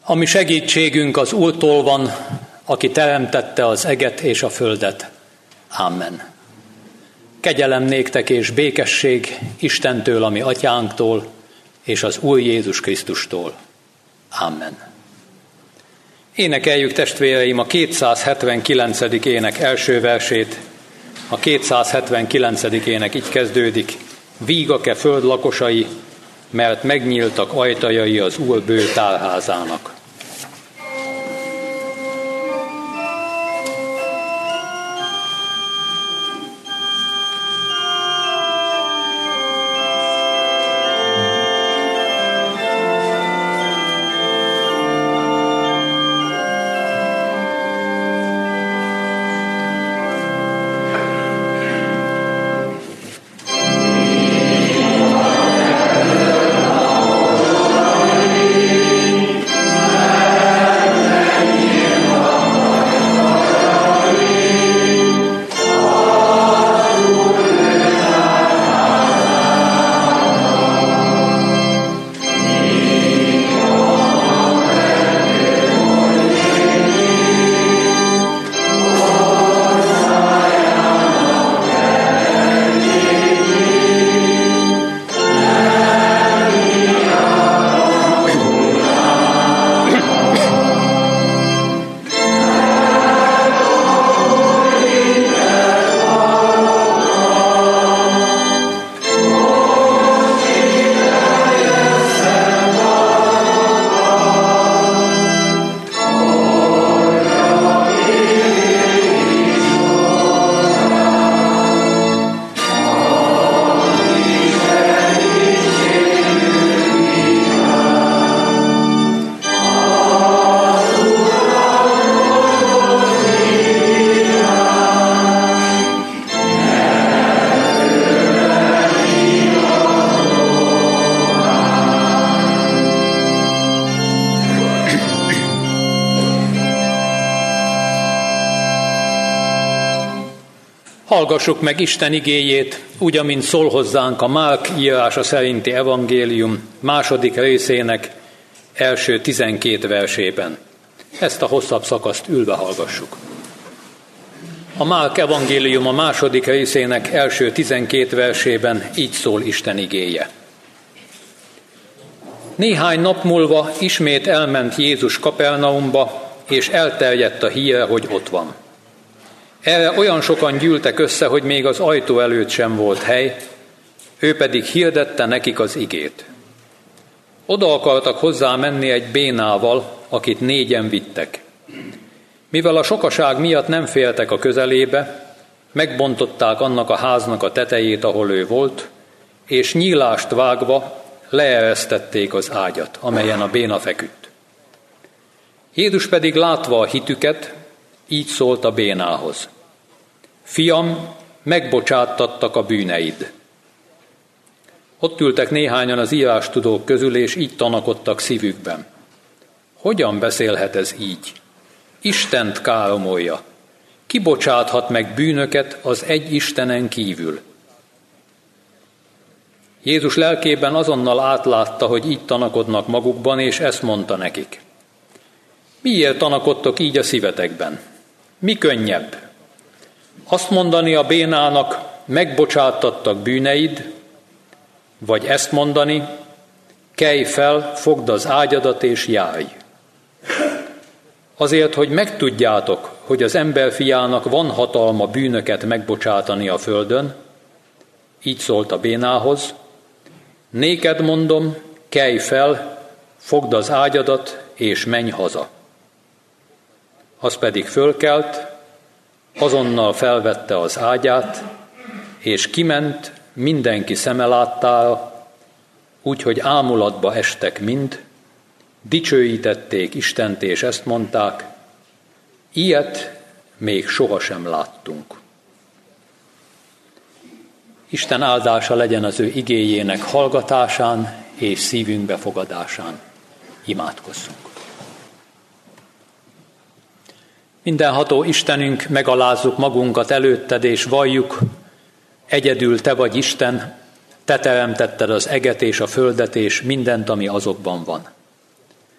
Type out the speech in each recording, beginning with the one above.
A mi segítségünk az Úrtól van, aki teremtette az eget és a földet. Amen. Kegyelem néktek és békesség Istentől, a mi atyánktól, és az Úr Jézus Krisztustól. Amen. Énekeljük, testvéreim, a 279. ének első versét. A 279. ének így kezdődik. Vígak-e föld lakosai, mert megnyíltak ajtajai az Úr bő tárházának. Hallgassuk meg Isten igéjét, úgy, amint szól hozzánk a Márk írása szerinti evangélium második részének első 12 versében. Ezt a hosszabb szakaszt ülve hallgassuk. A Márk evangélium a második részének első 12 versében így szól Isten igéje. Néhány nap múlva ismét elment Jézus Kapernaumba, és elterjedt a híre, hogy ott van. Erre olyan sokan gyűltek össze, hogy még az ajtó előtt sem volt hely, ő pedig hirdette nekik az igét. Oda akartak hozzá menni egy bénával, akit 4-en vittek. Mivel a sokaság miatt nem féltek a közelébe, megbontották annak a háznak a tetejét, ahol ő volt, és nyílást vágva leeresztették az ágyat, amelyen a béna feküdt. Jézus pedig látva a hitüket, így szólt a bénához. Fiam, megbocsáttattak a bűneid. Ott ültek néhányan az írástudók közül, és így tanakodtak szívükben. Hogyan beszélhet ez így? Istent káromolja. Ki bocsáthat meg bűnöket az egy Istenen kívül? Jézus lelkében azonnal átlátta, hogy így tanakodnak magukban, és ezt mondta nekik. Miért tanakodtok így a szívetekben? Mi könnyebb? Azt mondani a bénának, megbocsáttattak bűneid, vagy ezt mondani, kelj fel, fogd az ágyadat és járj. Azért, hogy megtudjátok, hogy az emberfiának van hatalma bűnöket megbocsátani a földön, így szólt a bénához, néked mondom, kelj fel, fogd az ágyadat és menj haza. Az pedig fölkelt, azonnal felvette az ágyát, és kiment mindenki szeme láttára, úgyhogy ámulatba estek mind, dicsőítették Istent, és ezt mondták, ilyet még sohasem láttunk. Isten áldása legyen az ő igéjének hallgatásán és szívünk befogadásán. Imádkozzunk. Mindenható Istenünk, megalázzuk magunkat előtted, és valljuk, egyedül te vagy Isten, te teremtetted az eget és a földet, és mindent, ami azokban van.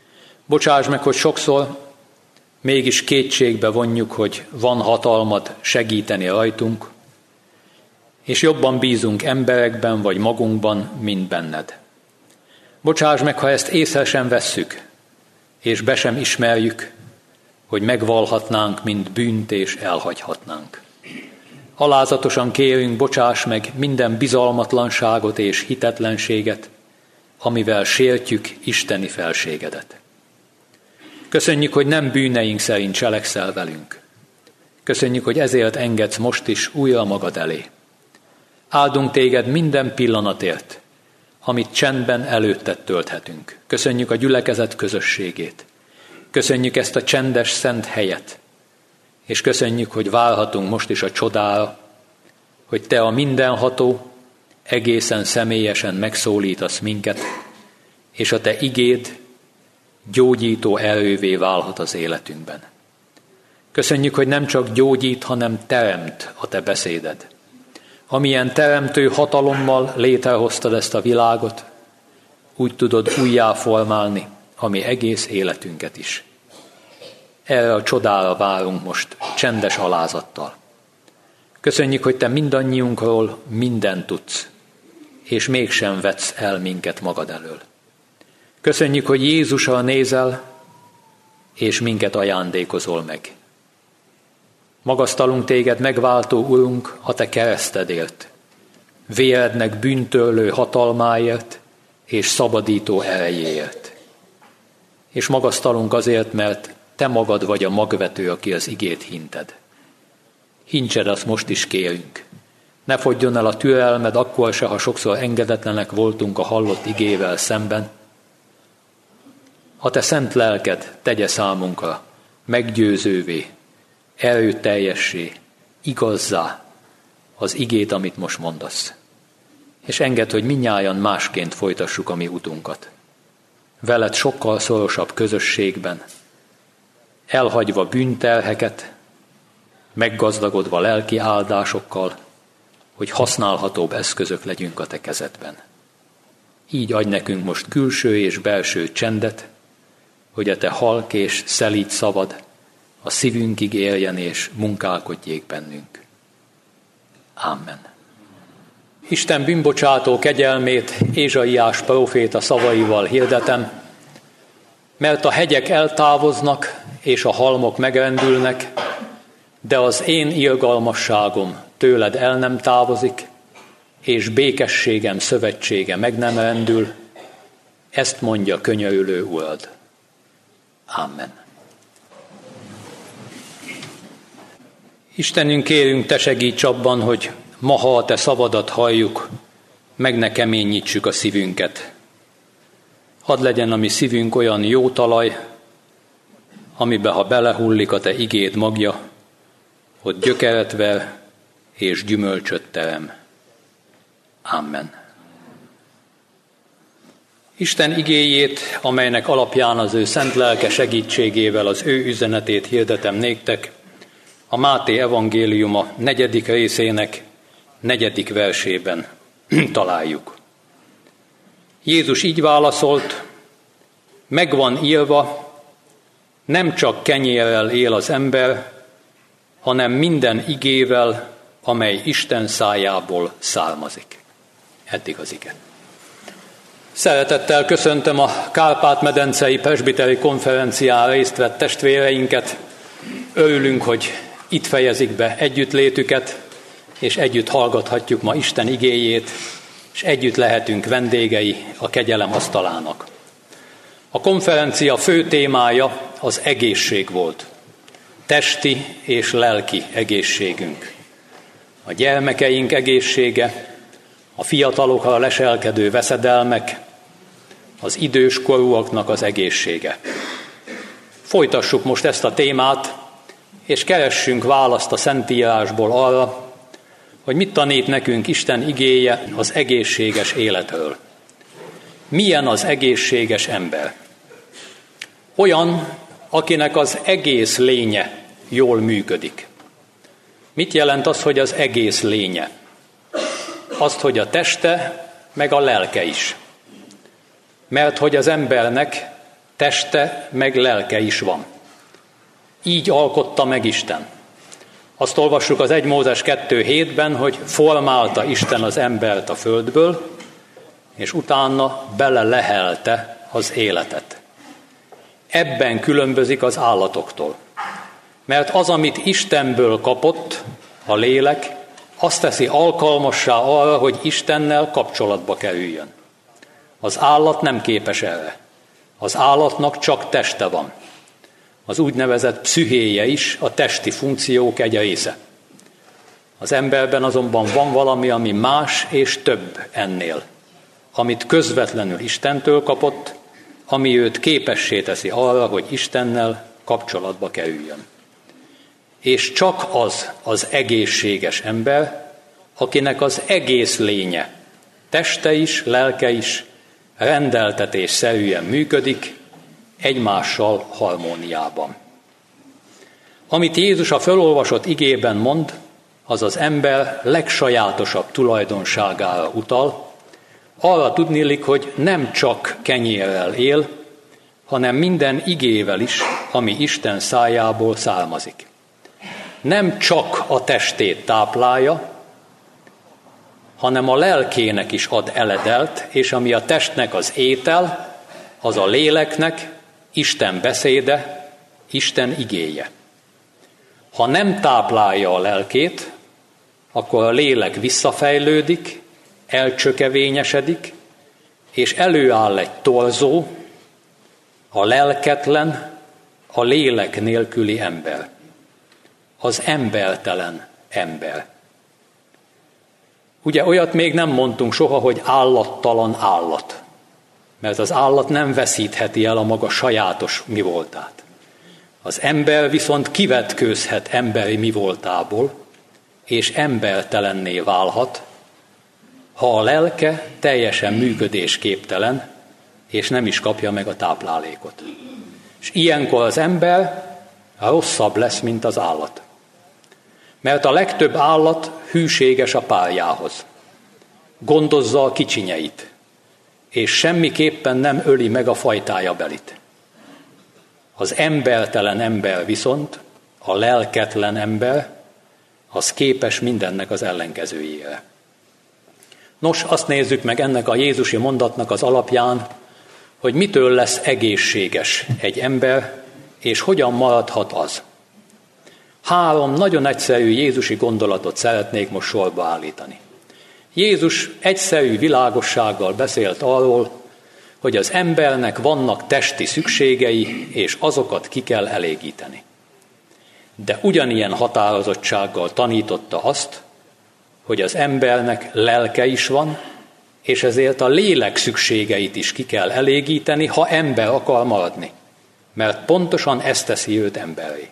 Bocsáss meg, hogy sokszor mégis kétségbe vonjuk, hogy van hatalmad segíteni rajtunk, és jobban bízunk emberekben vagy magunkban, mint benned. Bocsáss meg, ha ezt észre sem vesszük, és be sem ismerjük, hogy megvalhatnánk, mint bűnt, és elhagyhatnánk. Alázatosan kérünk, bocsáss meg minden bizalmatlanságot és hitetlenséget, amivel sértjük isteni felségedet. Köszönjük, hogy nem bűneink szerint cselekszel velünk. Köszönjük, hogy ezért engedsz most is újra magad elé. Áldunk téged minden pillanatért, amit csendben előtted tölthetünk. Köszönjük a gyülekezet közösségét. Köszönjük ezt a csendes, szent helyet. És köszönjük, hogy várhatunk most is a csodára, hogy te a mindenható, egészen személyesen megszólítasz minket, és a te igéd gyógyító erővé válhat az életünkben. Köszönjük, hogy nem csak gyógyít, hanem teremt a te beszéded. Amilyen teremtő hatalommal létrehoztad ezt a világot, úgy tudod újjáformálni a mi egész életünket is. Erre a csodára várunk most csendes alázattal. Köszönjük, hogy te mindannyiunkról mindent tudsz, és mégsem vetsz el minket magad elől. Köszönjük, hogy Jézusra nézel, és minket ajándékozol meg. Magasztalunk téged, megváltó Urunk, a te keresztedért, vérednek bűntörlő hatalmáért és szabadító erejéért. És magasztalunk azért, mert te magad vagy a magvető, aki az igét hinted. Hintsed, azt most is kérünk. Ne fogyjon el a türelmed akkor se, ha sokszor engedetlenek voltunk a hallott igével szemben. A te szent lelked tegye számunkra meggyőzővé, erőteljessé, igazzá az igét, amit most mondasz. És engedd, hogy mindnyájan másként folytassuk a mi utunkat. Veled sokkal szorosabb közösségben, elhagyva bűnterheket, meggazdagodva lelki áldásokkal, hogy használhatóbb eszközök legyünk a te kezedben. Így adj nekünk most külső és belső csendet, hogy a te halk és szelíd szavad a szívünkig éljen és munkálkodjék bennünk. Amen. Isten bűnbocsátó kegyelmét Ézsaiás próféta szavaival hirdetem, mert a hegyek eltávoznak és a halmok megrendülnek, de az én irgalmasságom tőled el nem távozik, és békességem szövetsége meg nem rendül, ezt mondja könyörülő Urad. Amen. Istenünk, kérünk, te segíts abban, hogy ma, ha a te szavadat halljuk, meg ne keményítsük a szívünket. Hadd legyen a mi szívünk olyan jó talaj, amibe, ha belehullik a te igéd magja, ott gyökeret ver és gyümölcsöt terem. Amen. Isten igéjét, amelynek alapján az ő szent lelke segítségével az ő üzenetét hirdetem néktek, a Máté evangéliuma 4. részének 4. versében találjuk. Jézus így válaszolt: megvan írva, nem csak kenyérrel él az ember, hanem minden igével, amely Isten szájából származik. Eddig az ige. Szeretettel köszöntöm a Kárpát-medencei presbiteri konferencián részt vett testvéreinket. Örülünk, hogy itt fejezik be együttlétüket, és együtt hallgathatjuk ma Isten igéjét, és együtt lehetünk vendégei a kegyelem asztalának. A konferencia fő témája az egészség volt. Testi és lelki egészségünk. A gyermekeink egészsége, a fiatalokra leselkedő veszedelmek, az időskorúaknak az egészsége. Folytassuk most ezt a témát, és keressünk választ a Szentírásból arra, hogy mit tanít nekünk Isten igéje az egészséges életről. Milyen az egészséges ember? Olyan, akinek az egész lénye jól működik. Mit jelent az, hogy az egész lénye? Azt, hogy a teste, meg a lelke is. Mert hogy az embernek teste meg lelke is van. Így alkotta meg Isten. Azt olvassuk az 1 Mózes 2:7-ben, hogy formálta Isten az embert a földből, és utána belelehelte az életet. Ebben különbözik az állatoktól. Mert az, amit Istenből kapott, a lélek, azt teszi alkalmassá arra, hogy Istennel kapcsolatba kerüljön. Az állat nem képes erre. Az állatnak csak teste van. Az úgynevezett pszichéje is a testi funkciók egy része. Az emberben azonban van valami, ami más és több ennél, amit közvetlenül Istentől kapott, ami őt képessé teszi arra, hogy Istennel kapcsolatba kerüljön. És csak az egészséges ember, akinek az egész lénye, teste is, lelke is rendeltetésszerűen működik, egymással harmóniában. Amit Jézus a felolvasott igében mond, az az ember legsajátosabb tulajdonságára utal, arra tudniillik, hogy nem csak kenyérrel él, hanem minden igével is, ami Isten szájából származik. Nem csak a testét táplálja, hanem a lelkének is ad eledelt, és ami a testnek az étel, az a léleknek Isten beszéde, Isten igéje. Ha nem táplálja a lelkét, akkor a lélek visszafejlődik, elcsökevényesedik, és előáll egy torzó, a lelketlen, a lélek nélküli ember. Az embertelen ember. Ugye olyat még nem mondtunk soha, hogy állattalan állat. Mert az állat nem veszítheti el a maga sajátos mi voltát. Az ember viszont kivetkőzhet emberi mi voltából, és embertelenné válhat, ha a lelke teljesen működésképtelen, és nem is kapja meg a táplálékot. És ilyenkor az ember rosszabb lesz, mint az állat. Mert a legtöbb állat hűséges a párjához. Gondozza a kicsinyeit, és semmiképpen nem öli meg a fajtája belit. Az embertelen ember viszont, a lelketlen ember, az képes mindennek az ellenkezőjére. Nos, azt nézzük meg ennek a jézusi mondatnak az alapján, hogy mitől lesz egészséges egy ember, és hogyan maradhat az. 3 nagyon egyszerű jézusi gondolatot szeretnék most sorba állítani. Jézus egyszerű világossággal beszélt arról, hogy az embernek vannak testi szükségei, és azokat ki kell elégíteni. De ugyanilyen határozottsággal tanította azt, hogy az embernek lelke is van, és ezért a lélek szükségeit is ki kell elégíteni, ha ember akar maradni. Mert pontosan ezt teszi őt emberré.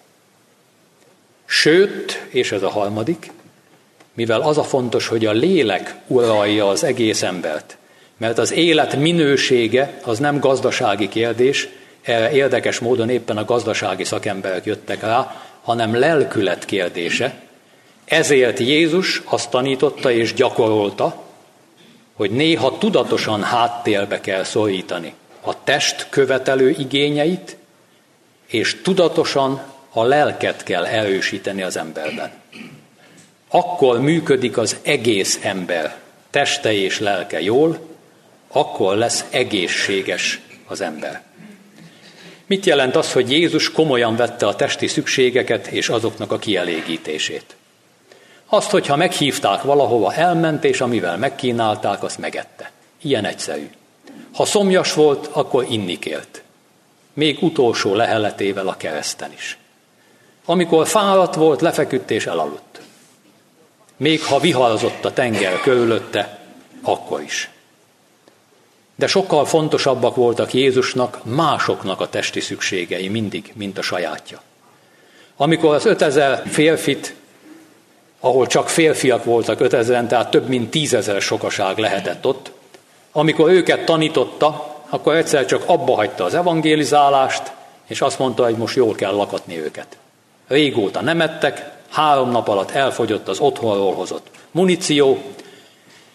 Sőt, és ez a harmadik, mivel az a fontos, hogy a lélek uralja az egész embert, mert az élet minősége az nem gazdasági kérdés, erre érdekes módon éppen a gazdasági szakemberek jöttek rá, hanem lelkület kérdése. Ezért Jézus azt tanította és gyakorolta, hogy néha tudatosan háttérbe kell szorítani a test követelő igényeit, és tudatosan a lelket kell erősíteni az emberben. Akkor működik az egész ember, teste és lelke jól, akkor lesz egészséges az ember. Mit jelent az, hogy Jézus komolyan vette a testi szükségeket és azoknak a kielégítését? Azt, hogyha meghívták valahova, elment, és amivel megkínálták, azt megette. Ilyen egyszerű. Ha szomjas volt, akkor inni kért. Még utolsó leheletével a kereszten is. Amikor fáradt volt, lefeküdt és elaludt. Még ha viharzott a tenger körülötte, akkor is. De sokkal fontosabbak voltak Jézusnak másoknak a testi szükségei mindig, mint a sajátja. Amikor az 5000 férfit, ahol csak férfiak voltak 5000-en, tehát több mint 10 000 sokaság lehetett ott, amikor őket tanította, akkor egyszer csak abba hagyta az evangélizálást, és azt mondta, hogy most jól kell lakatni őket. Régóta nem ettek, 3 nap alatt elfogyott az otthonról hozott muníció,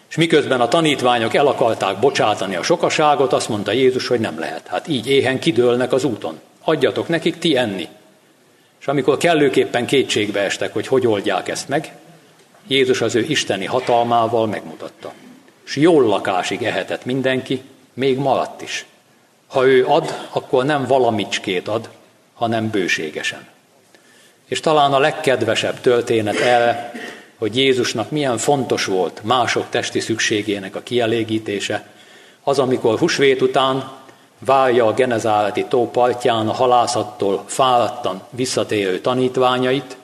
És miközben a tanítványok el akarták bocsátani a sokaságot, azt mondta Jézus, hogy nem lehet. Hát így éhen kidőlnek az úton. Adjatok nekik ti enni. És amikor kellőképpen kétségbe estek, hogy oldják ezt meg, Jézus az ő isteni hatalmával megmutatta. És jól lakásig ehetett mindenki, még maradt is. Ha ő ad, akkor nem valamicskét ad, hanem bőségesen. És talán a legkedvesebb történet erre, hogy Jézusnak milyen fontos volt mások testi szükségének a kielégítése, az, amikor húsvét után várja a Genezáreti tó partján a halászattól fáradtan visszatérő tanítványait,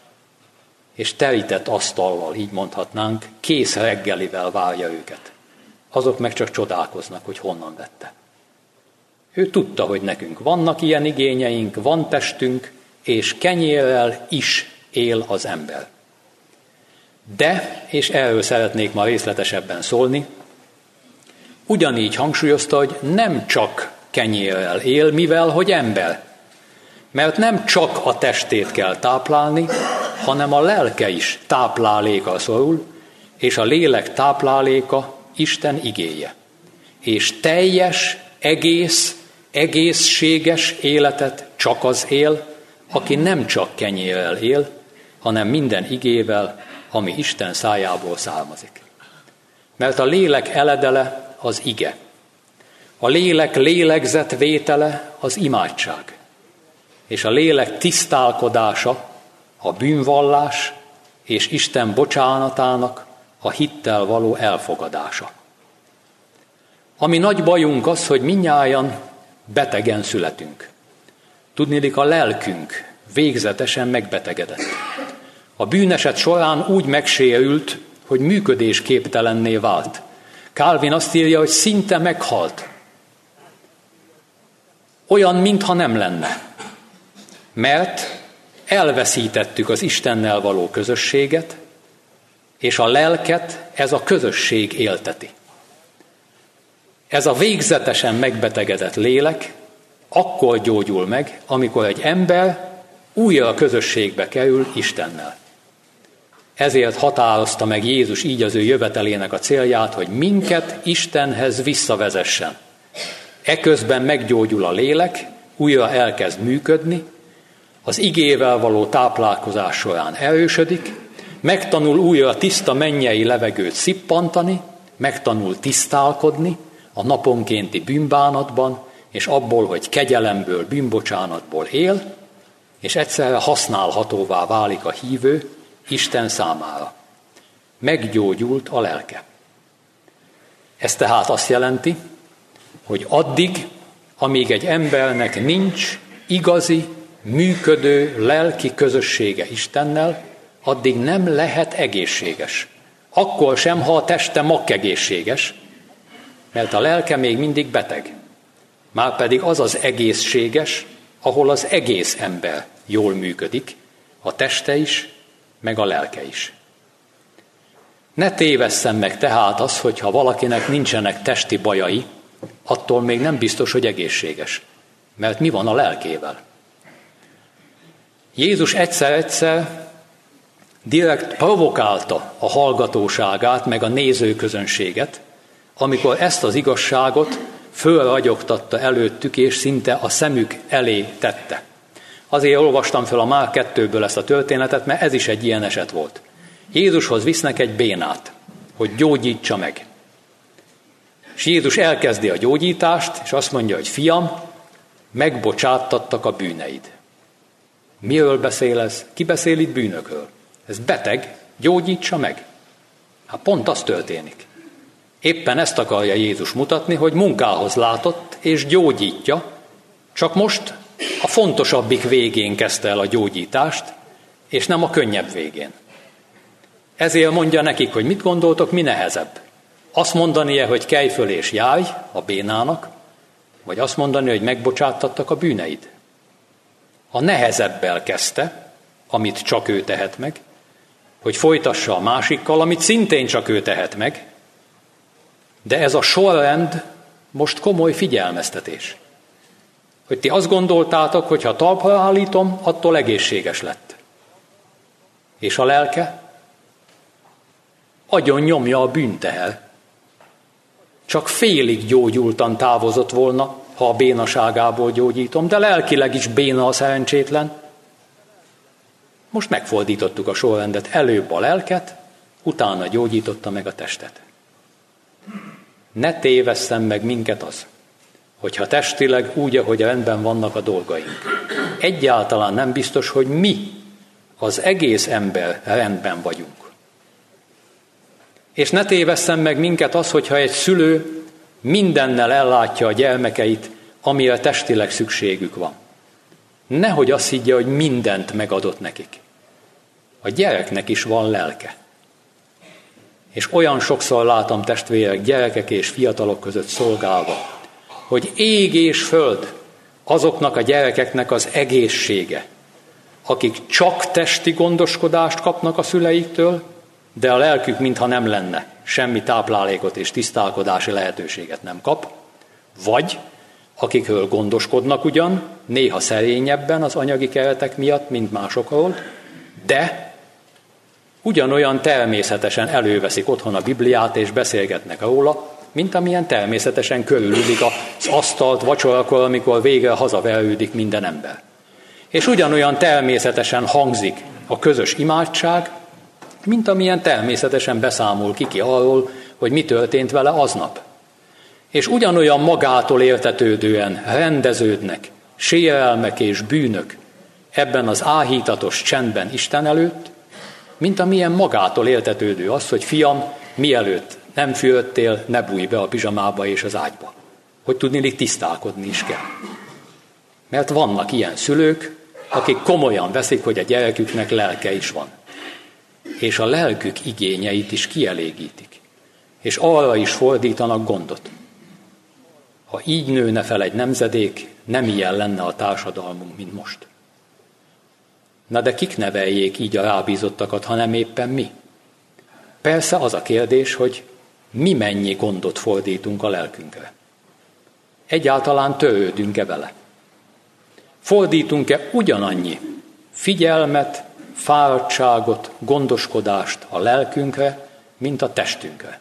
és terített asztallal, így mondhatnánk, kész reggelivel várja őket. Azok meg csak csodálkoznak, hogy honnan vette. Ő tudta, hogy nekünk vannak ilyen igényeink, van testünk, és kenyérrel is él az ember. De, és erről szeretnék ma részletesebben szólni, ugyanígy hangsúlyozta, hogy nem csak kenyérrel él, mivel hogy ember. Mert nem csak a testét kell táplálni, hanem a lelke is tápláléka szorul, és a lélek tápláléka Isten igéje. És teljes, egészséges életet csak az él, aki nem csak kenyérrel él, hanem minden igével, ami Isten szájából származik. Mert a lélek eledele az ige. A lélek lélegzetvétele az imádság. És a lélek tisztálkodása a bűnvallás és Isten bocsánatának a hittel való elfogadása. Ami nagy bajunk az, hogy mindnyájan betegen születünk. Tudniillik, a lelkünk végzetesen megbetegedett. A bűneset során úgy megsérült, hogy működésképtelenné vált. Calvin azt írja, hogy szinte meghalt. Olyan, mintha nem lenne. Mert elveszítettük az Istennel való közösséget, és a lelket ez a közösség élteti. Ez a végzetesen megbetegedett lélek akkor gyógyul meg, amikor egy ember újra a közösségbe kerül Istennel. Ezért határozta meg Jézus így az ő jövetelének a célját, hogy minket Istenhez visszavezessen. Eközben meggyógyul a lélek, újra elkezd működni, az igével való táplálkozás során erősödik, megtanul újra tiszta mennyei levegőt szippantani, megtanul tisztálkodni a naponkénti bűnbánatban, és abból, hogy kegyelemből, bűnbocsánatból él, és egyszerre használhatóvá válik a hívő Isten számára. Meggyógyult a lelke. Ez tehát azt jelenti, hogy addig, amíg egy embernek nincs igazi, működő lelki közössége Istennel, addig nem lehet egészséges. Akkor sem, ha a teste makkegészséges, mert a lelke még mindig beteg. Márpedig az az egészséges, ahol az egész ember jól működik, a teste is, meg a lelke is. Ne tévesszen meg tehát az, hogyha valakinek nincsenek testi bajai, attól még nem biztos, hogy egészséges. Mert mi van a lelkével? Jézus egyszer-egyszer direkt provokálta a hallgatóságát, meg a nézőközönséget, amikor ezt az igazságot fölragyogtatta előttük, és szinte a szemük elé tette. Azért olvastam fel a Márk 2-ből ezt a történetet, mert ez is egy ilyen eset volt. Jézushoz visznek egy bénát, hogy gyógyítsa meg. És Jézus elkezdi a gyógyítást, és azt mondja, hogy fiam, megbocsáttattak a bűneid. Miről beszél ez? Ki beszél itt bűnökről? Ez beteg, gyógyítsa meg. Hát pont az történik. Éppen ezt akarja Jézus mutatni, hogy munkához látott és gyógyítja, csak most a fontosabbik végén kezdte el a gyógyítást, és nem a könnyebb végén. Ezért mondja nekik, hogy mit gondoltok, mi nehezebb. Azt mondania, hogy kelj föl és járj a bénának, vagy azt mondani, hogy megbocsáttattak a bűneid. A nehezebbel kezdte, amit csak ő tehet meg, hogy folytassa a másikkal, amit szintén csak ő tehet meg, de ez a sorrend most komoly figyelmeztetés. Hogy ti azt gondoltátok, hogy ha talpra állítom, attól egészséges lett. És a lelke? agyon nyomja a bűnteher. Csak félig gyógyultan távozott volna, ha a bénaságából gyógyítom, de lelkileg is béna a szerencsétlen. Most megfordítottuk a sorrendet, előbb a lelket, utána gyógyította meg a testet. Ne tévesszen meg minket az, hogyha testileg úgy, ahogy rendben vannak a dolgaink. Egyáltalán nem biztos, hogy mi, az egész ember rendben vagyunk. És ne tévesszen meg minket az, hogyha egy szülő mindennel ellátja a gyermekeit, amire testileg szükségük van. Nehogy azt higgye, hogy mindent megadott nekik. A gyereknek is van lelke. És olyan sokszor látom testvérek, gyerekek és fiatalok között szolgálva, hogy ég és föld azoknak a gyerekeknek az egészsége, akik csak testi gondoskodást kapnak a szüleiktől, de a lelkük mintha nem lenne, semmi táplálékot és tisztálkodási lehetőséget nem kap, vagy akikről gondoskodnak ugyan, néha szerényebben az anyagi keretek miatt, mint másokról, de ugyanolyan természetesen előveszik otthon a Bibliát és beszélgetnek róla, mint amilyen természetesen körülülik az asztalt vacsorakor, amikor végre hazaverődik minden ember. És ugyanolyan természetesen hangzik a közös imádság, mint amilyen természetesen beszámol ki arról, hogy mi történt vele aznap. És ugyanolyan magától értetődően rendeződnek sérelmek és bűnök ebben az áhítatos csendben Isten előtt, mint amilyen magától értetődő az, hogy fiam, mielőtt nem fürödtél, ne bújj be a pizsamába és az ágyba. Hogy tudniillik tisztálkodni is kell. Mert vannak ilyen szülők, akik komolyan veszik, hogy a gyereküknek lelke is van. És a lelkük igényeit is kielégítik. És arra is fordítanak gondot. Ha így nőne fel egy nemzedék, nem ilyen lenne a társadalmunk, mint most. Na de kik neveljék így a rábízottakat, hanem éppen mi? Persze az a kérdés, hogy mi mennyi gondot fordítunk a lelkünkre. Egyáltalán törődünk-e vele? Fordítunk-e ugyanannyi figyelmet, fáradtságot, gondoskodást a lelkünkre, mint a testünkre?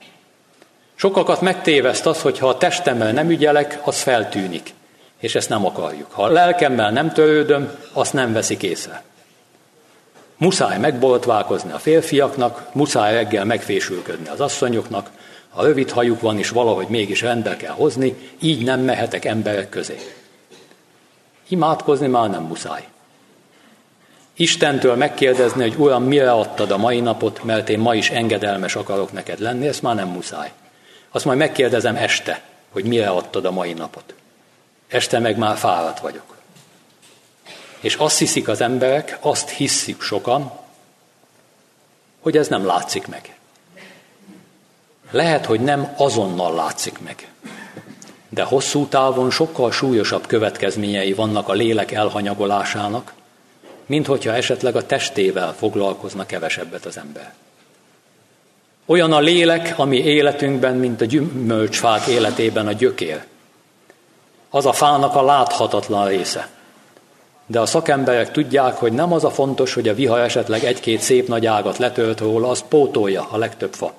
Sokakat megtéveszt az, hogy ha a testemmel nem ügyelek, az feltűnik, és ezt nem akarjuk. Ha a lelkemmel nem törődöm, azt nem veszik észre. Muszáj megborotválkozni a férfiaknak, muszáj reggel megfésülködni az asszonyoknak, ha rövid hajuk van is valahogy mégis rendbe kell hozni, így nem mehetek emberek közé. Imádkozni már nem muszáj. Istentől megkérdezni, hogy Uram, mire adtad a mai napot, mert én ma is engedelmes akarok neked lenni, ezt már nem muszáj. Azt majd megkérdezem este, hogy mire adtad a mai napot. Este meg már fáradt vagyok. És azt hiszik az emberek, azt hisszük sokan, hogy ez nem látszik meg. Lehet, hogy nem azonnal látszik meg. De hosszú távon sokkal súlyosabb következményei vannak a lélek elhanyagolásának, mint hogyha esetleg a testével foglalkozna kevesebbet az ember. Olyan a lélek, ami életünkben, mint a gyümölcsfák életében a gyökér. Az a fának a láthatatlan része. De a szakemberek tudják, hogy nem az a fontos, hogy a vihar esetleg egy-két szép nagy ágat letölt róla, az pótolja a legtöbb fa.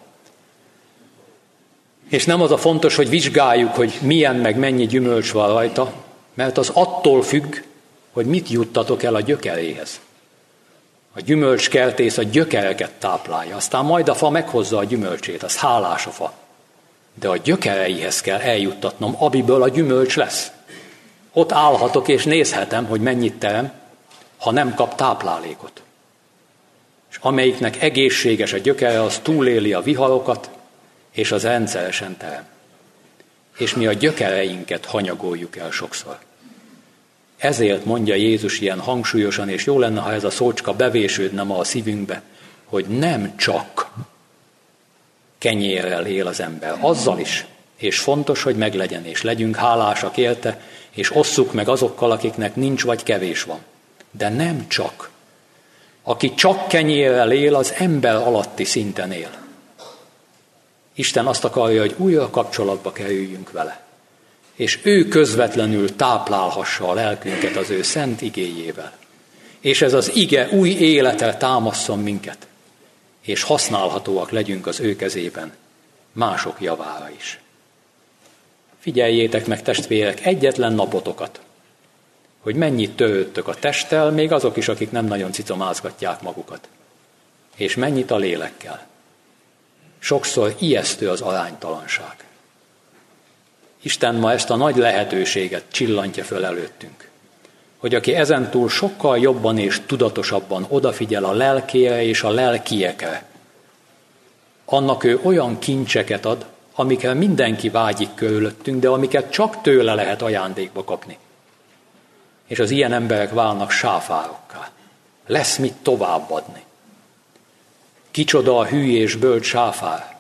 És nem az a fontos, hogy vizsgáljuk, hogy milyen meg mennyi gyümölcs van rajta, mert az attól függ, hogy mit juttatok el a gyökeréhez. A gyümölcskertész a gyökereket táplálja, aztán majd a fa meghozza a gyümölcsét, az hálás a fa. De a gyökereihez kell eljuttatnom, amiből a gyümölcs lesz. Ott állhatok és nézhetem, hogy mennyit terem, ha nem kap táplálékot. És amelyiknek egészséges a gyökere, az túléli a viharokat, és az rendszeresen terem. És mi a gyökereinket hanyagoljuk el sokszor. Ezért mondja Jézus ilyen hangsúlyosan, és jó lenne, ha ez a szócska bevésődne ma a szívünkbe, hogy nem csak kenyérrel él az ember, azzal is, és fontos, hogy meglegyen, és legyünk hálásak érte, és osszuk meg azokkal, akiknek nincs vagy kevés van. De nem csak. Aki csak kenyérrel él, az ember alatti szinten él. Isten azt akarja, hogy újra kapcsolatba kerüljünk vele. És ő közvetlenül táplálhassa a lelkünket az ő szent igéjével. És ez az ige új életre támasszon minket. és használhatóak legyünk az ő kezében, mások javára is. Figyeljétek meg, testvérek, egyetlen napotokat, hogy mennyit törődtök a testtel, még azok is, akik nem nagyon cicomázgatják magukat, és mennyit a lélekkel. Sokszor ijesztő az aránytalanság. Isten ma ezt a nagy lehetőséget csillantja föl előttünk, hogy aki ezentúl sokkal jobban és tudatosabban odafigyel a lelkére és a lelkiekre, annak ő olyan kincseket ad, amikre mindenki vágyik körülöttünk, de amiket csak tőle lehet ajándékba kapni. És az ilyen emberek válnak sáfárokká. Lesz mit továbbadni. Kicsoda a hű és bölcs sáfár,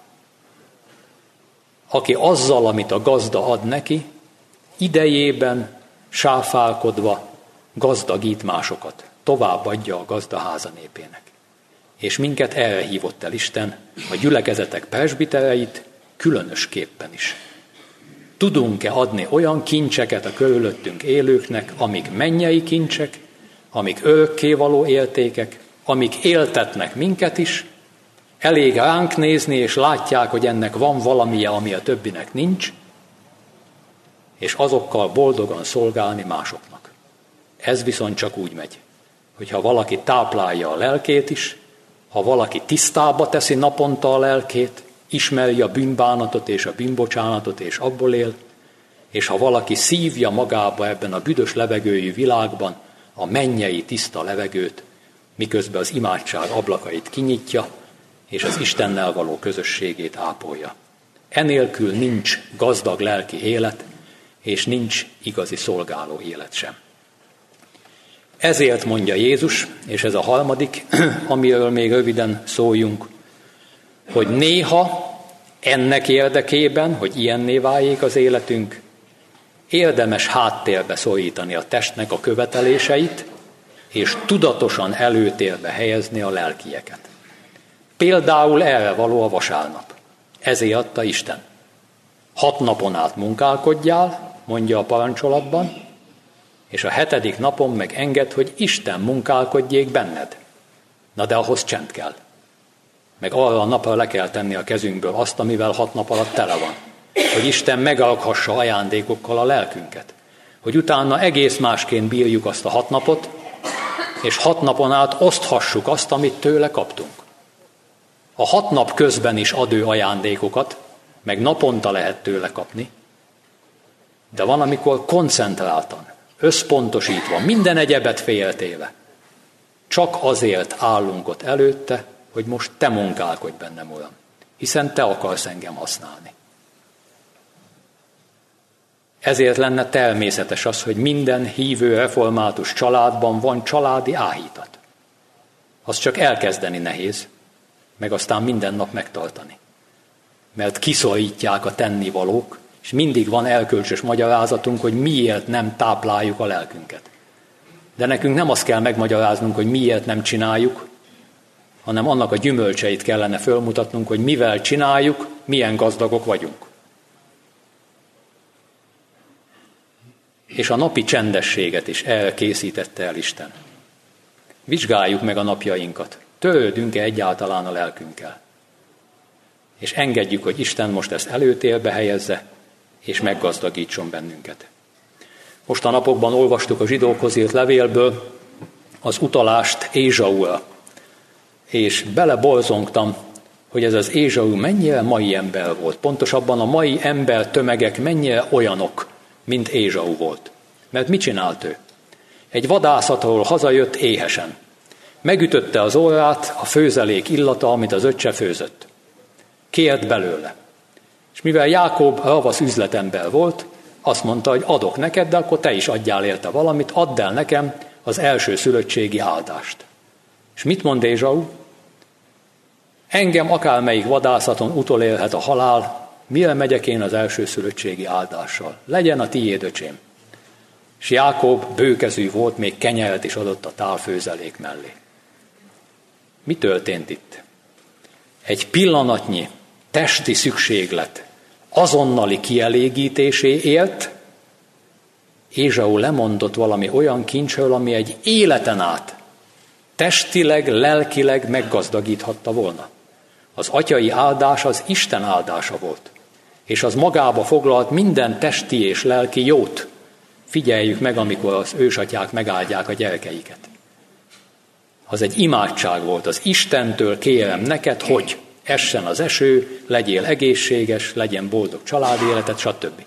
aki azzal, amit a gazda ad neki, idejében sáfárkodva gazdagít másokat, továbbadja a gazda háza népének. És minket erre hívott el Isten, a gyülekezetek presbitereit különösképpen is. Tudunk-e adni olyan kincseket a körülöttünk élőknek, amik mennyei kincsek, amik örökkévaló értékek, amik éltetnek minket is, elég ránk nézni, és látják, hogy ennek van valamije, ami a többinek nincs, és azokkal boldogan szolgálni másoknak. Ez viszont csak úgy megy, hogyha valaki táplálja a lelkét is, ha valaki tisztába teszi naponta a lelkét, ismeri a bűnbánatot és a bűnbocsánatot, és abból él, és ha valaki szívja magába ebben a büdös levegőjű világban a mennyei tiszta levegőt, miközben az imádság ablakait kinyitja, és az Istennel való közösségét ápolja. Enélkül nincs gazdag lelki élet, és nincs igazi szolgáló élet sem. Ezért mondja Jézus, és ez a harmadik, amiről még röviden szóljunk, hogy néha ennek érdekében, hogy ilyenné váljék az életünk, érdemes háttérbe szorítani a testnek a követeléseit, és tudatosan előtérbe helyezni a lelkieket. Például erre való a vasárnap. Ezért adta Isten. 6 napon át munkálkodjál, mondja a parancsolatban, és a 7. napon meg engedd, hogy Isten munkálkodjék benned. Na de ahhoz csend kell. Meg arra a napra le kell tenni a kezünkből azt, amivel 6 nap alatt tele van. Hogy Isten megalkhassa ajándékokkal a lelkünket. Hogy utána egész másként bírjuk azt a 6 napot, és 6 napon át oszthassuk azt, amit tőle kaptunk. A 6 nap közben is ad ő ajándékokat, meg naponta lehet tőle kapni, de van, amikor koncentráltan, összpontosítva, minden egyebet félretéve, csak azért állunk ott előtte, hogy most te munkálkodj bennem, Uram, hiszen te akarsz engem használni. Ezért lenne természetes az, hogy minden hívő református családban van családi áhítat. Az csak elkezdeni nehéz, meg aztán minden nap megtartani. Mert kiszorítják a tennivalók, és mindig van erkölcsös magyarázatunk, hogy miért nem tápláljuk a lelkünket. De nekünk nem azt kell megmagyaráznunk, hogy miért nem csináljuk, hanem annak a gyümölcseit kellene fölmutatnunk, hogy mivel csináljuk, milyen gazdagok vagyunk. És a napi csendességet is erre készítette el Isten. Vizsgáljuk meg a napjainkat. Törődünk-e egyáltalán a lelkünkkel? És engedjük, hogy Isten most ezt előtérbe helyezze, és meggazdagítson bennünket. Most a napokban olvastuk a zsidókhoz írt levélből az utalást Ézsaúra, és beleborzongtam, hogy ez az Ézsau mennyire mai ember volt. Pontosabban a mai ember tömegek mennyire olyanok, mint Ézsau volt. Mert mit csinált ő? Egy vadászatról hazajött éhesen. Megütötte az orrát a főzelék illata, amit az öccse főzött. Kért belőle. És mivel Jákob ravasz üzletember volt, azt mondta, hogy adok neked, de akkor te is adjál érte valamit, add el nekem az első szülöttségi áldást. És mit mond Ézsau? Engem akármelyik vadászaton utolérhet a halál, mire megyek én az első szülöttségi áldással? Legyen a tiéd, öcsém. És Jákob bőkezű volt, még kenyeret is adott a tálfőzelék mellé. Mi történt itt? Egy pillanatnyi testi szükséglet azonnali kielégítéséért Ézsau lemondott valami olyan kincsről, ami egy életen át testileg, lelkileg meggazdagíthatta volna. Az atyai áldás az Isten áldása volt, és az magába foglalt minden testi és lelki jót. Figyeljük meg, amikor az ősatyák megáldják a gyerekeiket. Az egy imádság volt, az Istentől kérem neked, hogy essen az eső, legyél egészséges, legyen boldog családéleted, stb.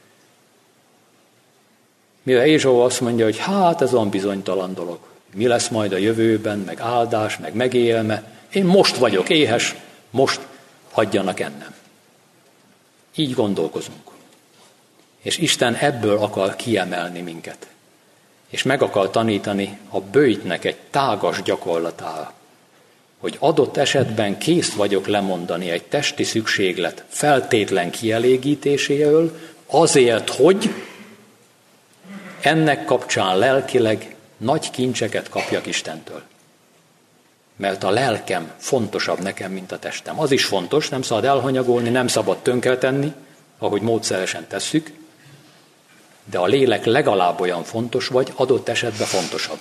Mire Ézsau azt mondja, hogy hát ez olyan bizonytalan dolog. Mi lesz majd a jövőben, meg áldás, meg megélme. Én most vagyok éhes, most hagyjanak ennem. Így gondolkozunk. És Isten ebből akar kiemelni minket. És meg akar tanítani a böjtnek egy tágas gyakorlatára, hogy adott esetben kész vagyok lemondani egy testi szükséglet feltétlen kielégítéséről, azért, hogy ennek kapcsán lelkileg nagy kincseket kapjak Istentől. Mert a lelkem fontosabb nekem, mint a testem. Az is fontos, nem szabad elhanyagolni, nem szabad tönkretenni, ahogy módszeresen tesszük, de a lélek legalább olyan fontos, vagy adott esetben fontosabb.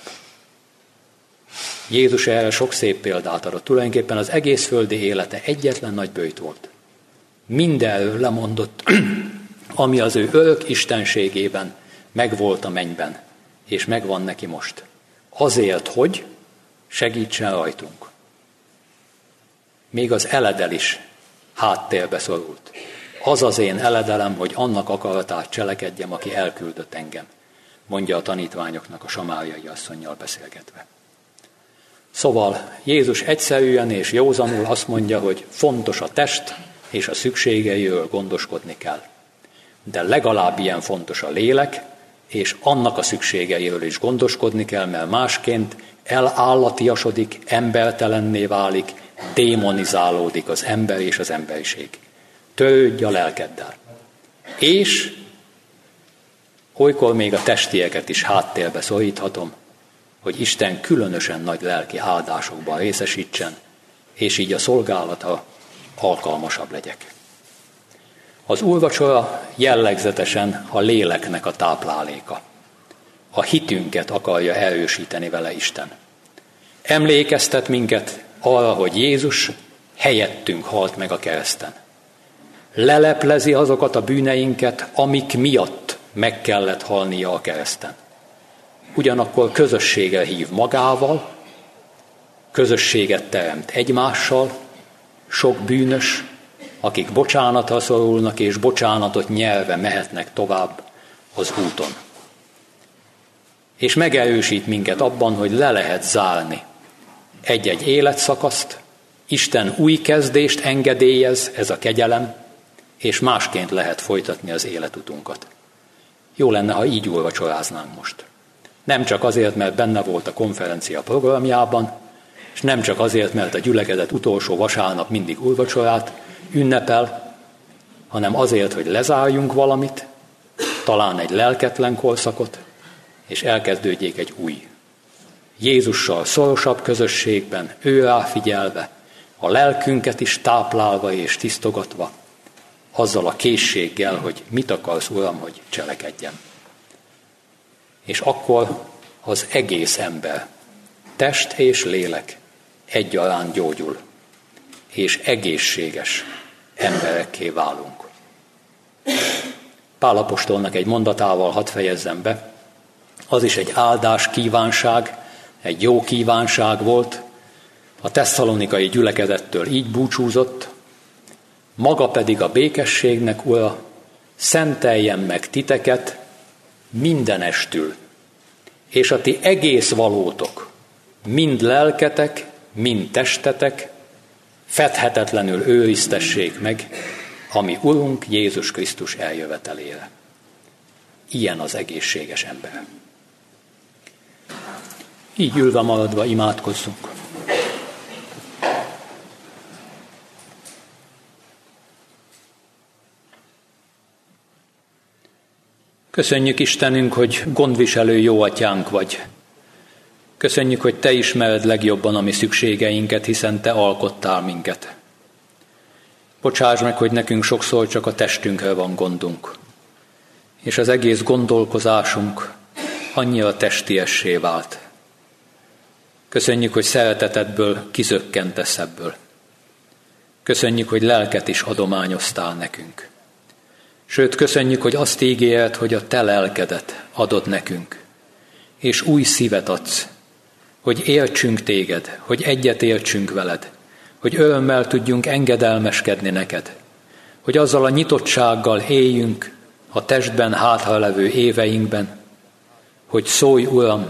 Jézus erre sok szép példát adott. Tulajdonképpen az egész földi élete egyetlen nagy böjt volt. Mindenről lemondott, ami az ő örök istenségében megvolt a mennyben, és megvan neki most. Azért, hogy segítsen rajtunk. Még az eledel is háttérbe szorult. Az az én eledelem, hogy annak akaratát cselekedjem, aki elküldött engem, mondja a tanítványoknak a samáriai asszonnyal beszélgetve. Szóval Jézus egyszerűen és józanul azt mondja, hogy fontos a test, és a szükségeiről gondoskodni kell. De legalább ilyen fontos a lélek, és annak a szükségeiről is gondoskodni kell, mert másként elállatiasodik, embertelenné válik, démonizálódik az ember és az emberiség. Törődj a lelkeddel. És olykor még a testieket is háttérbe szoríthatom, hogy Isten különösen nagy lelki áldásokban részesítsen, és így a szolgálata alkalmasabb legyek. Az úrvacsora jellegzetesen a léleknek a tápláléka. A hitünket akarja erősíteni vele Isten. Emlékeztet minket arra, hogy Jézus helyettünk halt meg a kereszten. Leleplezi azokat a bűneinket, amik miatt meg kellett halnia a kereszten. Ugyanakkor közösségre hív magával, közösséget teremt egymással, sok bűnös, akik bocsánatra szorulnak és bocsánatot nyelve mehetnek tovább az úton. És megerősít minket abban, hogy le lehet zárni egy-egy életszakaszt, Isten új kezdést engedélyez, ez a kegyelem, és másként lehet folytatni az életutunkat. Jó lenne, ha így úrvacsoráznánk most. Nem csak azért, mert benne volt a konferencia programjában, és nem csak azért, mert a gyülekezet utolsó vasárnap mindig úrvacsorát ünnepel, hanem azért, hogy lezárjunk valamit, talán egy lelketlen korszakot, és elkezdődjék egy új. Jézussal szorosabb közösségben, ő rá figyelve, a lelkünket is táplálva és tisztogatva, azzal a készséggel, hogy mit akarsz, Uram, hogy cselekedjem. És akkor az egész ember, test és lélek egyaránt gyógyul, és egészséges emberekké válunk. Pál apostolnak egy mondatával hadd fejezzem be, az is egy áldás kívánság, egy jó kívánság volt, a tesszalonikai gyülekezettől így búcsúzott, maga pedig a békességnek ura, szenteljen meg titeket mindenestül, és a ti egész valótok, mind lelketek, mind testetek, fedhetetlenül őriztessék meg, ami Urunk Jézus Krisztus eljövetelére. Ilyen az egészséges ember. Így ülve maradva imádkozzunk. Köszönjük, Istenünk, hogy gondviselő jó atyánk vagy. Köszönjük, hogy te ismered legjobban a mi szükségeinket, hiszen te alkottál minket. Bocsáss meg, hogy nekünk sokszor csak a testünkre van gondunk, és az egész gondolkozásunk annyira testiessé vált. Köszönjük, hogy szeretetedből kizökkentesz ebből. Köszönjük, hogy lelket is adományoztál nekünk. Sőt, köszönjük, hogy azt ígéred, hogy a te lelkedet adod nekünk, és új szívet adsz, hogy értsünk téged, hogy egyet értsünk veled, hogy örömmel tudjunk engedelmeskedni neked, hogy azzal a nyitottsággal éljünk a testben hátralevő éveinkben, hogy szólj, Uram,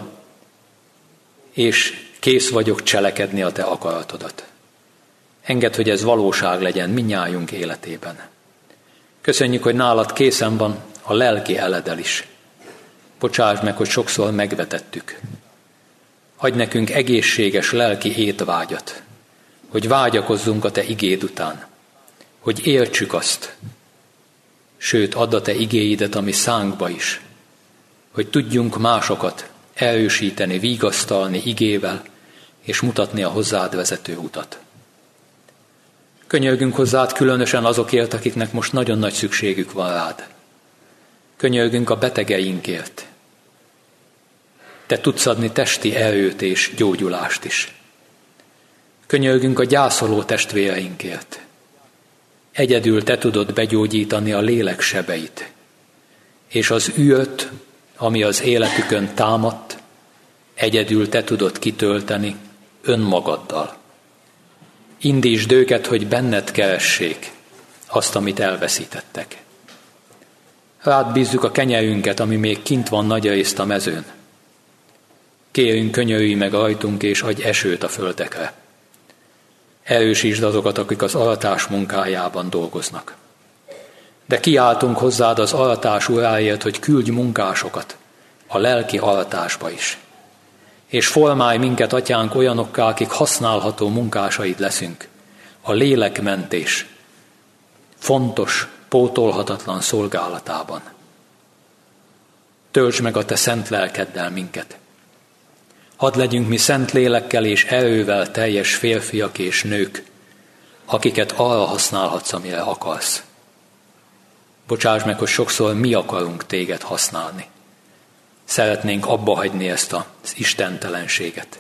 és kész vagyok cselekedni a te akaratodat. Engedd, hogy ez valóság legyen mindnyájunk életében. Köszönjük, hogy nálad készen van a lelki eledel is. Bocsáss meg, hogy sokszor megvetettük. Adj nekünk egészséges lelki étvágyat, hogy vágyakozzunk a te igéd után, hogy értsük azt, sőt, add a te igéidet a mi szánkba is, hogy tudjunk másokat erősíteni, vigasztalni igével, és mutatni a hozzád vezető utat. Könyörgünk hozzád különösen azokért, akiknek most nagyon nagy szükségük van rád. Könyörgünk a betegeinkért. Te tudsz adni testi erőt és gyógyulást is. Könyörgünk a gyászoló testvéreinkért. Egyedül te tudod begyógyítani a lélek sebeit, és az űrt, ami az életükön támadt, egyedül te tudod kitölteni önmagaddal. Indítsd őket, hogy benned keressék azt, amit elveszítettek. Rád bízzuk a kenyerünket, ami még kint van nagyrészt a mezőn. Kérünk, könyörülj meg rajtunk, és adj esőt a földekre. Erősítsd azokat, akik az aratás munkájában dolgoznak. De kiáltunk hozzád az aratás uráért, hogy küldj munkásokat a lelki aratásba is. És formálj minket, atyánk, olyanokká, akik használható munkásaid leszünk a lélekmentés fontos, pótolhatatlan szolgálatában. Töltsd meg a te szent lelkeddel minket. Hadd legyünk mi szent lélekkel és erővel teljes férfiak és nők, akiket arra használhatsz, amire akarsz. Bocsáss meg, hogy sokszor mi akarunk téged használni. Szeretnénk abba hagyni ezt az istentelenséget.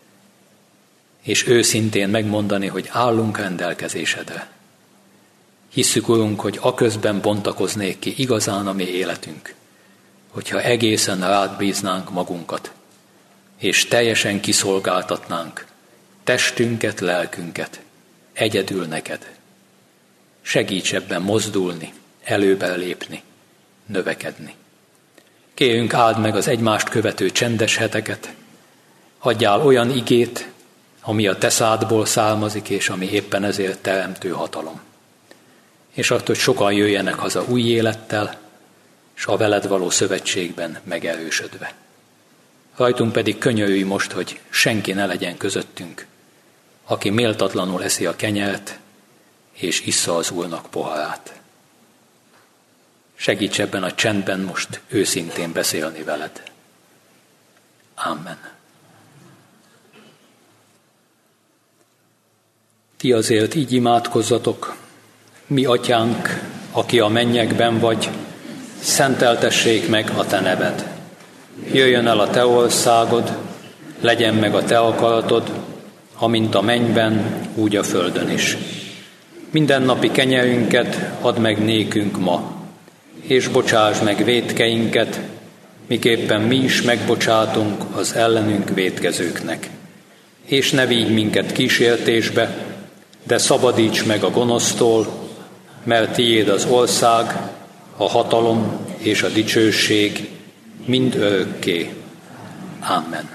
És őszintén megmondani, hogy állunk rendelkezésedre. Hisszük, Urunk, hogy aközben bontakoznék ki igazán a mi életünk, hogyha egészen rád bíznánk magunkat, és teljesen kiszolgáltatnánk testünket, lelkünket, egyedül neked. Segíts ebben mozdulni, előbe lépni, növekedni. Kérjünk, áld meg az egymást követő csendes heteket, adjál olyan igét, ami a te szádból származik, és ami éppen ezért teremtő hatalom. És azt, hogy sokan jöjjenek haza új élettel, és a veled való szövetségben megerősödve. Rajtunk pedig könyörülj most, hogy senki ne legyen közöttünk, aki méltatlanul eszi a kenyeret, és issza az Úrnak poharát. Segíts ebben a csendben most őszintén beszélni veled. Amen. Ti azért így imádkozzatok: mi atyánk, aki a mennyekben vagy, szenteltessék meg a te neved. Jöjjön el a te országod, legyen meg a te akaratod, amint a mennyben, úgy a földön is. Mindennapi kenyerünket add meg nékünk ma, és bocsáss meg vétkeinket, miképpen mi is megbocsátunk az ellenünk vétkezőknek. És ne vigy minket kísértésbe, de szabadíts meg a gonosztól, mert tiéd az ország, a hatalom és a dicsőség mind örökké. Amen.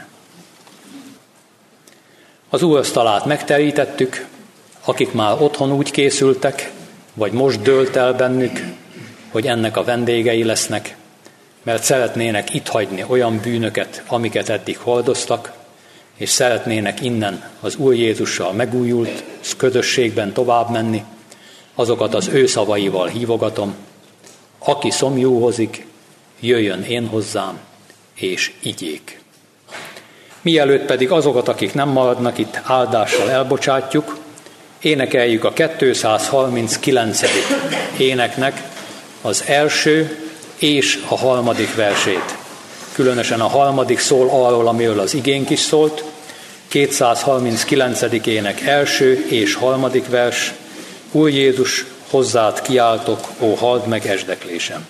Az úrasztalát megterítettük, akik már otthon úgy készültek, vagy most dőlt el bennük, hogy ennek a vendégei lesznek, mert szeretnének itt hagyni olyan bűnöket, amiket eddig hordoztak, és szeretnének innen az Úr Jézussal megújult közösségben tovább menni, azokat az ő szavaival hívogatom: aki szomjúhozik, jöjjön én hozzám, és igyék. Mielőtt pedig azokat, akik nem maradnak itt, áldással elbocsátjuk, énekeljük a 239. éneknek az első és a harmadik versét. Különösen a harmadik szól arról, amiről az igénk is szólt. 239. ének első és harmadik vers: Úr Jézus, hozzád kiáltok, ó, halld meg esdeklésem.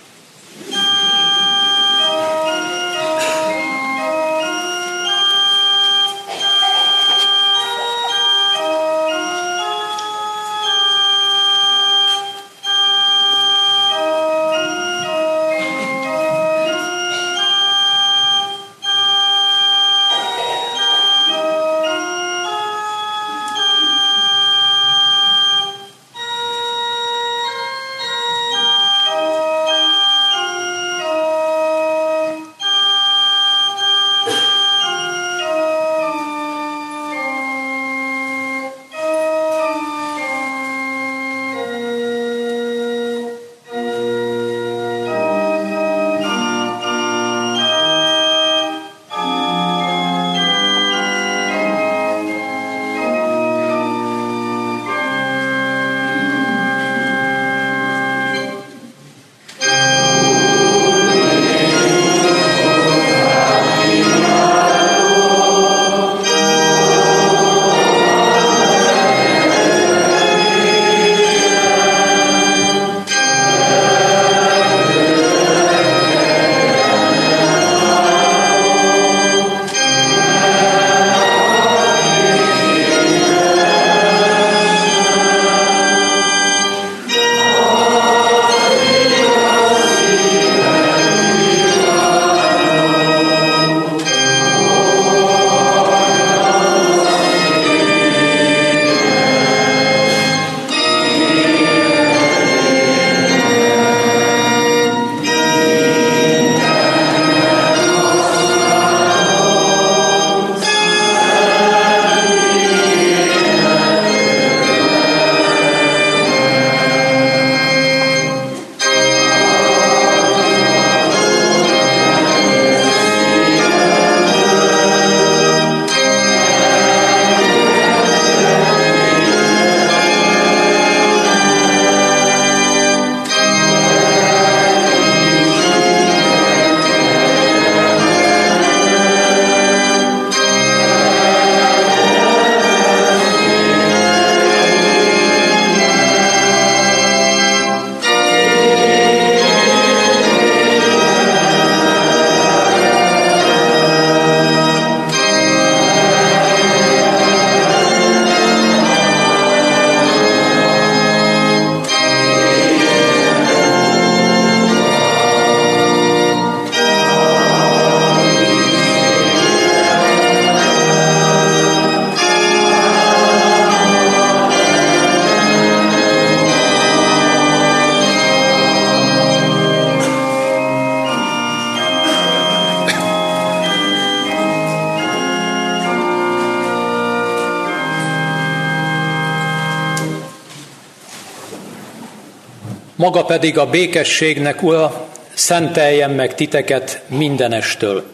Maga pedig a békességnek Ura, szenteljen meg titeket mindenestől.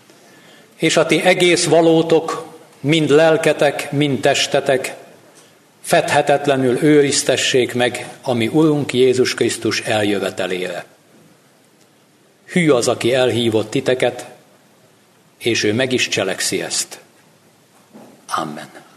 És a ti egész valótok, mind lelketek, mind testetek, fedhetetlenül őriztessék meg a mi Urunk Jézus Krisztus eljövetelére. Hű az, aki elhívott titeket, és ő meg is cselekszi ezt. Amen.